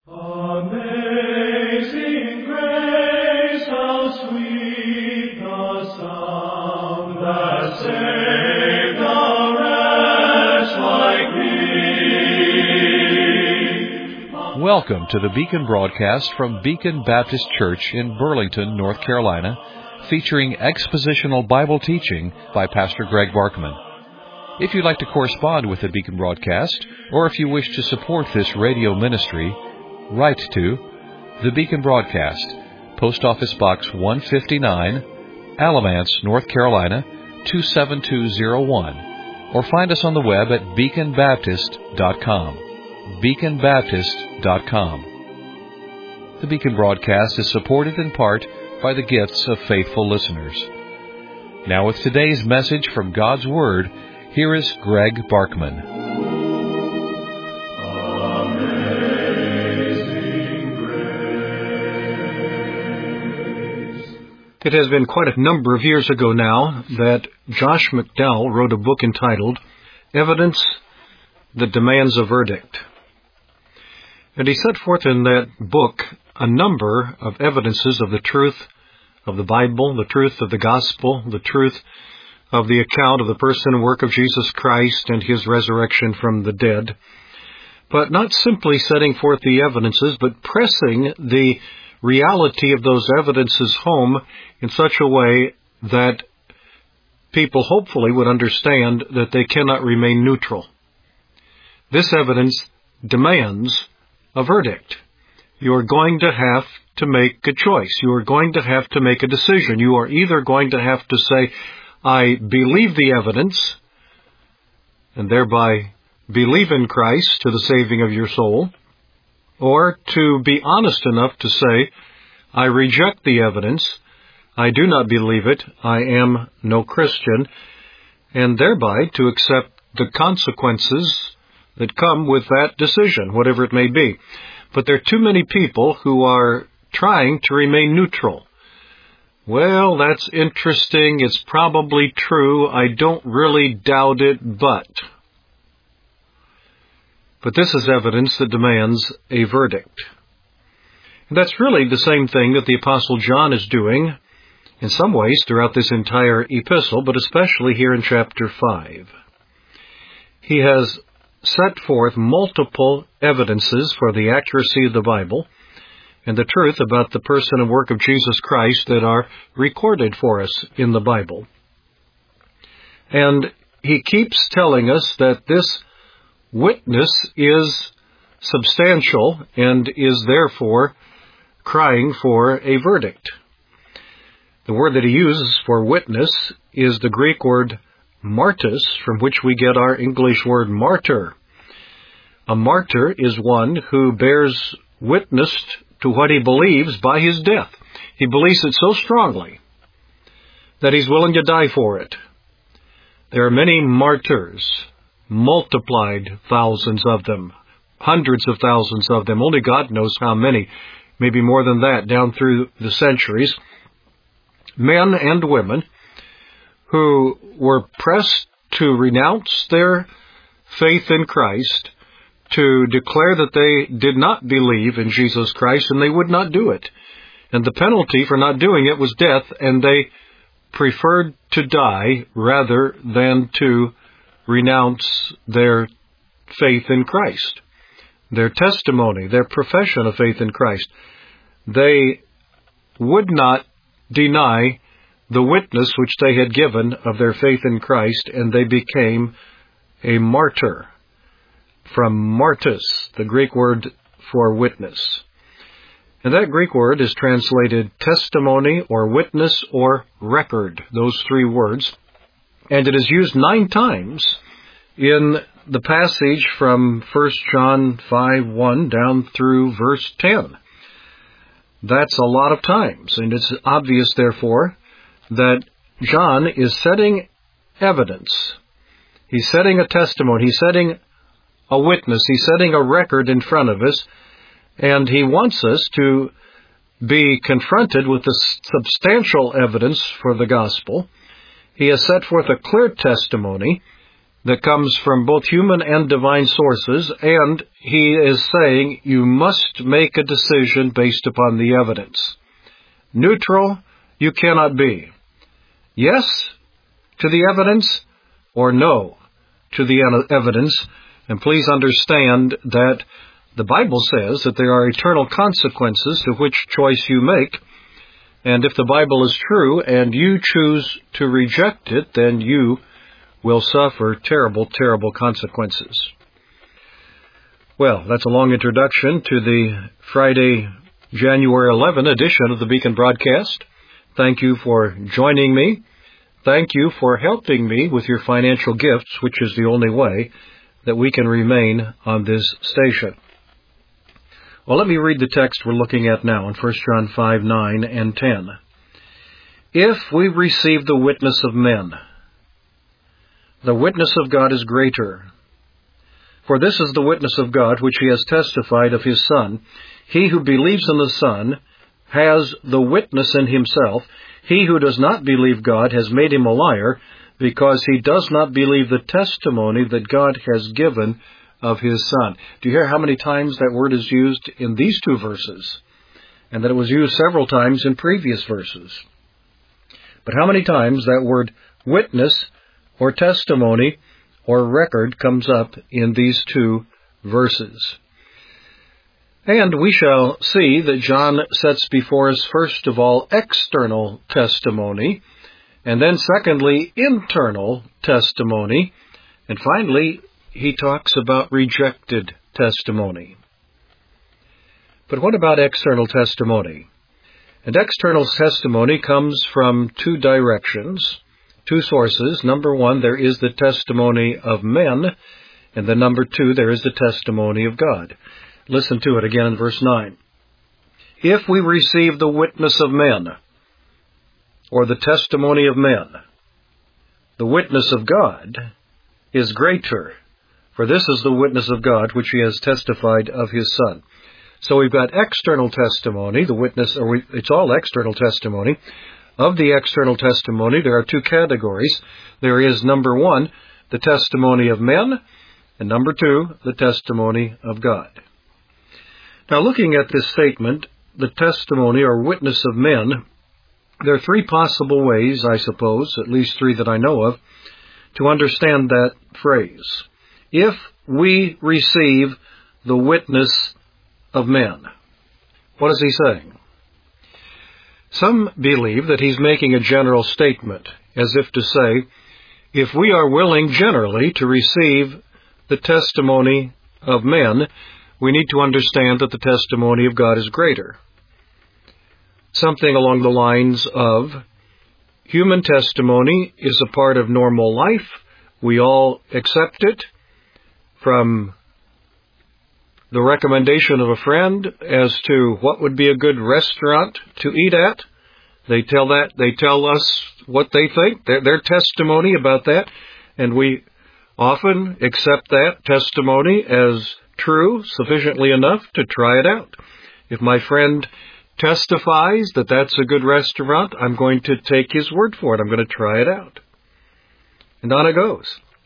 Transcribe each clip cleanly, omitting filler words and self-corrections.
Amazing grace, how sweet the sound that saved a wretch like me. Welcome to the Beacon broadcast from Beacon Baptist Church in Burlington, North Carolina, featuring expositional Bible teaching by Pastor Greg Barkman. If you'd like to correspond with the Beacon broadcast, or if you wish to support this radio ministry, write to the Beacon Broadcast, Post Office Box 159, Alamance, North Carolina 27201, or find us on the web at beaconbaptist.com. beaconbaptist.com. The Beacon Broadcast is supported in part by the gifts of faithful listeners. Now with today's message from God's Word, here is Greg Barkman. It has been quite a number of years ago now that Josh McDowell wrote a book entitled Evidence That Demands a Verdict. And he set forth in that book a number of evidences of the truth of the Bible, the truth of the gospel, the truth of the account of the person and work of Jesus Christ and His resurrection from the dead. But not simply setting forth the evidences, but pressing the reality of those evidences home in such a way that people hopefully would understand that they cannot remain neutral. This evidence demands a verdict. You are going to have to make a choice. You are going to have to make a decision. You are either going to have to say, I believe the evidence, and thereby believe in Christ to the saving of your soul, or to be honest enough to say, I reject the evidence, I do not believe it, I am no Christian, and thereby to accept the consequences that come with that decision, whatever it may be. But there are too many people who are trying to remain neutral. Well, that's interesting, it's probably true, I don't really doubt it, but this is evidence that demands a verdict. And that's really the same thing that the Apostle John is doing in some ways throughout this entire epistle, but especially here in chapter 5. He has set forth multiple evidences for the accuracy of the Bible and the truth about the person and work of Jesus Christ that are recorded for us in the Bible. And he keeps telling us that this witness is substantial and is therefore crying for a verdict. The word that he uses for witness is the Greek word martys, from which we get our English word martyr. A martyr is one who bears witness to what he believes by his death. He believes it so strongly that he's willing to die for it. There are many martyrs, multiplied thousands of them, hundreds of thousands of them. Only God knows how many, maybe more than that, down through the centuries. Men and women who were pressed to renounce their faith in Christ, to declare that they did not believe in Jesus Christ, and they would not do it. And the penalty for not doing it was death, and they preferred to die rather than to renounce their faith in Christ, their testimony, their profession of faith in Christ. They would not deny the witness which they had given of their faith in Christ, and they became a martyr. From martys, the Greek word for witness. And that Greek word is translated testimony or witness or record, those three words. And it is used 9 times in the passage from 1 John 5:1 down through verse 10. That's a lot of times, and it's obvious, therefore, that John is setting evidence. He's setting a testimony. He's setting a witness. He's setting a record in front of us, and he wants us to be confronted with the substantial evidence for the gospel. He has set forth a clear testimony, that comes from both human and divine sources, and he is saying you must make a decision based upon the evidence. Neutral, you cannot be. Yes to the evidence, or no to the evidence. And please understand that the Bible says that there are eternal consequences to which choice you make. And if the Bible is true and you choose to reject it, then you will suffer terrible, terrible consequences. Well, that's a long introduction to the Friday, January 11 edition of the Beacon Broadcast. Thank you for joining me. Thank you for helping me with your financial gifts, which is the only way that we can remain on this station. Well, let me read the text we're looking at now in 1 John 5, 9, and 10. If we receive the witness of men, the witness of God is greater. For this is the witness of God which he has testified of his Son. He who believes in the Son has the witness in himself. He who does not believe God has made him a liar, because he does not believe the testimony that God has given of his Son. Do you hear how many times that word is used in these two verses? And that it was used several times in previous verses. But how many times that word witness or testimony or record comes up in these two verses? And we shall see that John sets before us, first of all, external testimony, and then secondly, internal testimony, and finally, he talks about rejected testimony. But what about external testimony? And external testimony comes from two directions, two sources. Number one, there is the testimony of men, and then number two, there is the testimony of God. Listen to it again in verse 9. If we receive the witness of men, or the testimony of men, the witness of God is greater. For this is the witness of God which he has testified of his Son. So we've got external testimony, the witness, it's all external testimony. Of the external testimony, there are two categories. There is, number one, the testimony of men, and number two, the testimony of God. Now, looking at this statement, the testimony or witness of men, there are three possible ways, I suppose, at least three that I know of, to understand that phrase. If we receive the witness of men. What is he saying? Some believe that he's making a general statement, as if to say, if we are willing generally to receive the testimony of men, we need to understand that the testimony of God is greater. Something along the lines of, human testimony is a part of normal life. We all accept it from the recommendation of a friend as to what would be a good restaurant to eat at. They tell us what they think, their testimony about that, and we often accept that testimony as true, sufficiently enough to try it out. If my friend testifies that that's a good restaurant, I'm going to take his word for it. I'm going to try it out. And on it goes.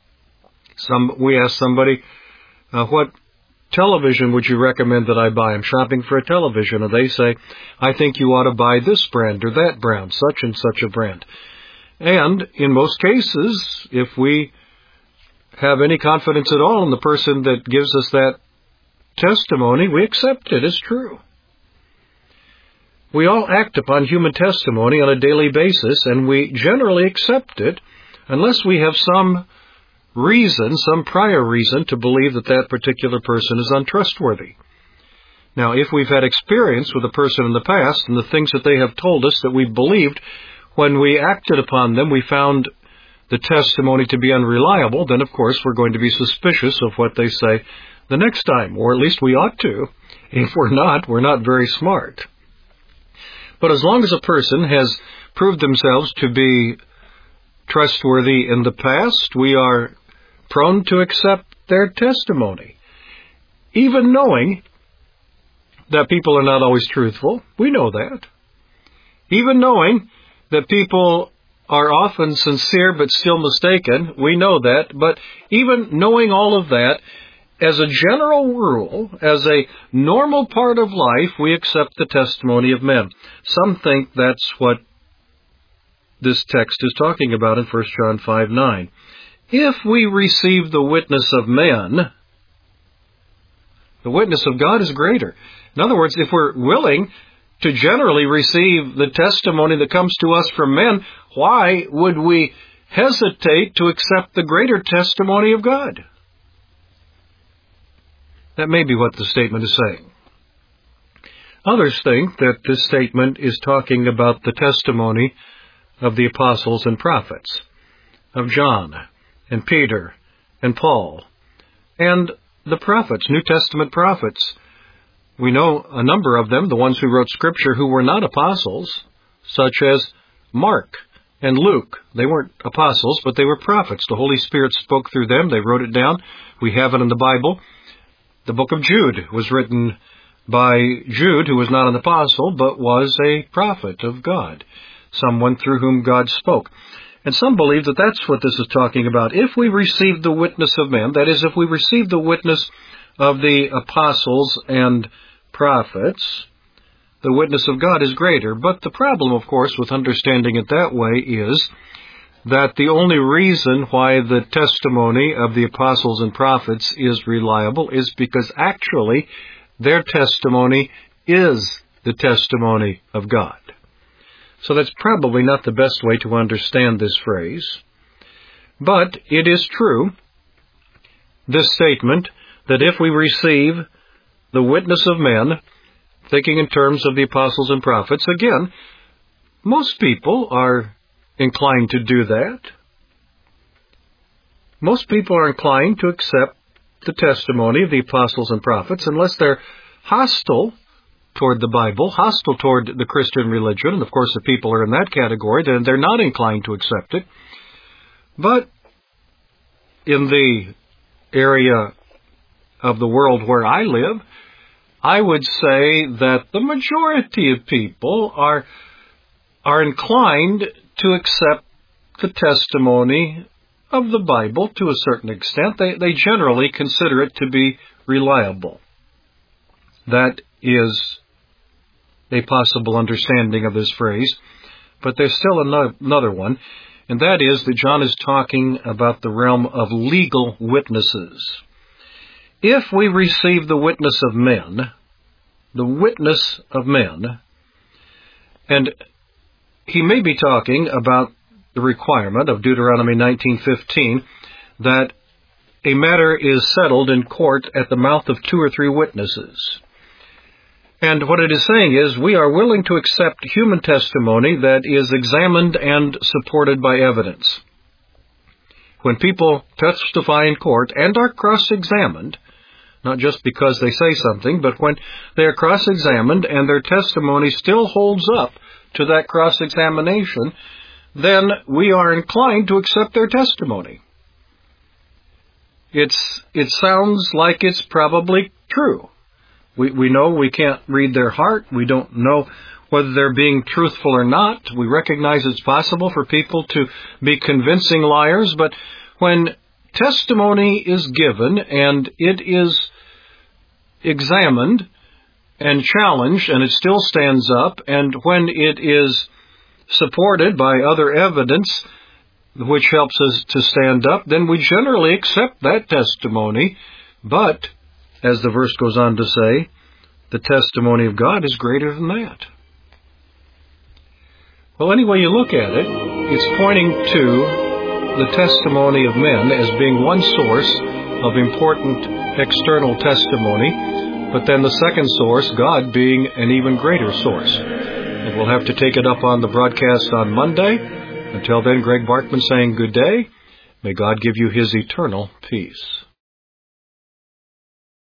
We ask somebody, what television would you recommend that I buy? I'm shopping for a television. And they say, I think you ought to buy this brand or that brand, such and such a brand. And in most cases, if we have any confidence at all in the person that gives us that testimony, we accept it as true. We all act upon human testimony on a daily basis, and we generally accept it unless we have some prior reason to believe that that particular person is untrustworthy. Now, if we've had experience with a person in the past and the things that they have told us that we believed, when we acted upon them, we found the testimony to be unreliable, then of course we're going to be suspicious of what they say the next time, or at least we ought to. If we're not very smart. But as long as a person has proved themselves to be trustworthy in the past, we are prone to accept their testimony. Even knowing that people are not always truthful, we know that. Even knowing that people are often sincere but still mistaken. We know that. But even knowing all of that, as a general rule, as a normal part of life, we accept the testimony of men. Some think that's what this text is talking about in 1 John 5:9. If we receive the witness of men, the witness of God is greater. In other words, if we're willing to generally receive the testimony that comes to us from men, why would we hesitate to accept the greater testimony of God? That may be what the statement is saying. Others think that this statement is talking about the testimony of the apostles and prophets, of John and Peter and Paul, and the prophets, New Testament prophets. We know a number of them, the ones who wrote Scripture, who were not apostles, such as Mark and Luke. They weren't apostles, but they were prophets. The Holy Spirit spoke through them. They wrote it down. We have it in the Bible. The book of Jude was written by Jude, who was not an apostle, but was a prophet of God, someone through whom God spoke. And some believe that that's what this is talking about. If we receive the witness of men, that is, if we receive the witness of the apostles and prophets, the witness of God is greater. But the problem, of course, with understanding it that way is that the only reason why the testimony of the apostles and prophets is reliable is because actually their testimony is the testimony of God. So that's probably not the best way to understand this phrase. But it is true, this statement, that if we receive the witness of men, thinking in terms of the apostles and prophets, again, most people are inclined to do that. Most people are inclined to accept the testimony of the apostles and prophets unless they're hostile toward the Bible, hostile toward the Christian religion, and of course if people are in that category, then they're not inclined to accept it. But in the area of the world where I live, I would say that the majority of people are inclined to accept the testimony of the Bible to a certain extent. They generally consider it to be reliable. That is a possible understanding of this phrase, but there's still another one, and that is that John is talking about the realm of legal witnesses. If we receive the witness of men, and he may be talking about the requirement of Deuteronomy 19:15 that a matter is settled in court at the mouth of 2 or 3 witnesses. And what it is saying is we are willing to accept human testimony that is examined and supported by evidence. When people testify in court and are cross-examined, not just because they say something, but when they are cross-examined and their testimony still holds up to that cross-examination, then we are inclined to accept their testimony. It sounds like it's probably true. We know we can't read their heart. We don't know whether they're being truthful or not. We recognize it's possible for people to be convincing liars, but when testimony is given and it is examined and challenged and it still stands up, and when it is supported by other evidence which helps us to stand up, then we generally accept that testimony. But, as the verse goes on to say, the testimony of God is greater than that. Well, any way you look at it, it's pointing to the testimony of men as being one source of important external testimony, but then the second source, God, being an even greater source. And we'll have to take it up on the broadcast on Monday. Until then, Greg Barkman saying good day. May God give you His eternal peace.